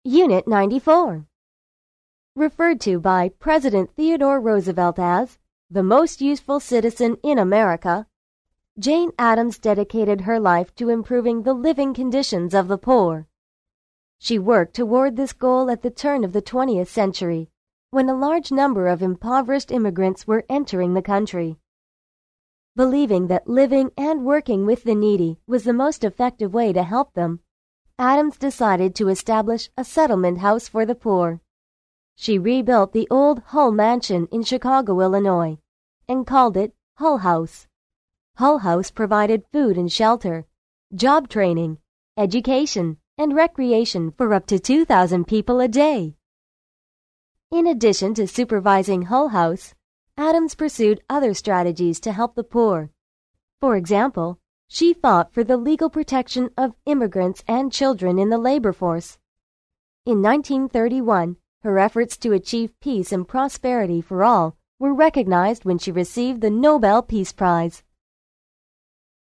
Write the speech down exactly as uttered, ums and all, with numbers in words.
Unit ninety-four. Referred to by President Theodore Roosevelt as the most useful citizen in America, Jane Addams dedicated her life to improving the living conditions of the poor. She worked toward this goal at the turn of the twentieth century, when a large number of impoverished immigrants were entering the country. Believing that living and working with the needy was the most effective way to help them, Addams decided to establish a settlement house for the poor. She rebuilt the old Hull Mansion in Chicago, Illinois, and called it Hull House. Hull House provided food and shelter, job training, education, and recreation for up to two thousand people a day. In addition to supervising Hull House, Addams pursued other strategies to help the poor. For example, she fought for the legal protection of immigrants and children in the labor force. In nineteen thirty-one, her efforts to achieve peace and prosperity for all were recognized when she received the Nobel Peace Prize.